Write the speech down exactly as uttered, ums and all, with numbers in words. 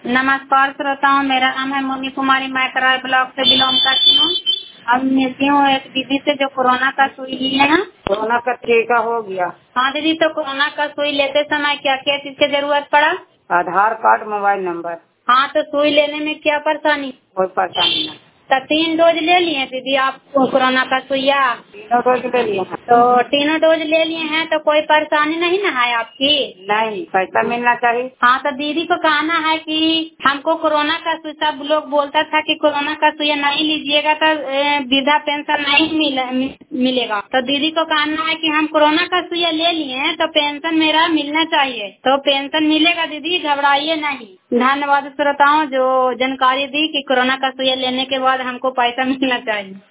नमस्कार श्रोताओं, मेरा नाम है मोनी कुमारी। मैं कराए ब्लॉक से बिलोंग करती हूँ। अब मिलती हूँ एक दीदी से जो कोरोना का सुई ली है ना। कोरोना का टीका हो गया। हाँ दीदी, तो कोरोना का सुई लेते समय क्या क्या चीज की जरूरत पड़ा? Aadhaar card, mobile number. हाँ, तो सुई लेने में क्या परेशानी? कोई परेशानी नहीं। तो तीन डोज ले लिए दीदी आप कोरोना का सुइया? तीनों डोज ले लिए हैं। तो तीनों डोज ले लिए हैं तो कोई परेशानी नहीं ना है आपकी? नहीं, पैसा मिलना चाहिए। हाँ, तो दीदी को कहना है कि हमको कोरोना का सुई, सब लोग बोलता था कि कोरोना का सुई नहीं लीजिएगा तो ए, वृद्धा पेंशन नहीं मिले, मि, मिलेगा। तो दीदी को कहना है कि हम कोरोना का सुई ले लिए हैं तो पेंशन मेरा मिलना चाहिए, तो पेंशन मिलेगा दीदी, घबराइए नहीं। धन्यवाद श्रोताओं जो जानकारी दी कि कोरोना का सुई लेने के बाद हमको पैसा मिलना चाहिए।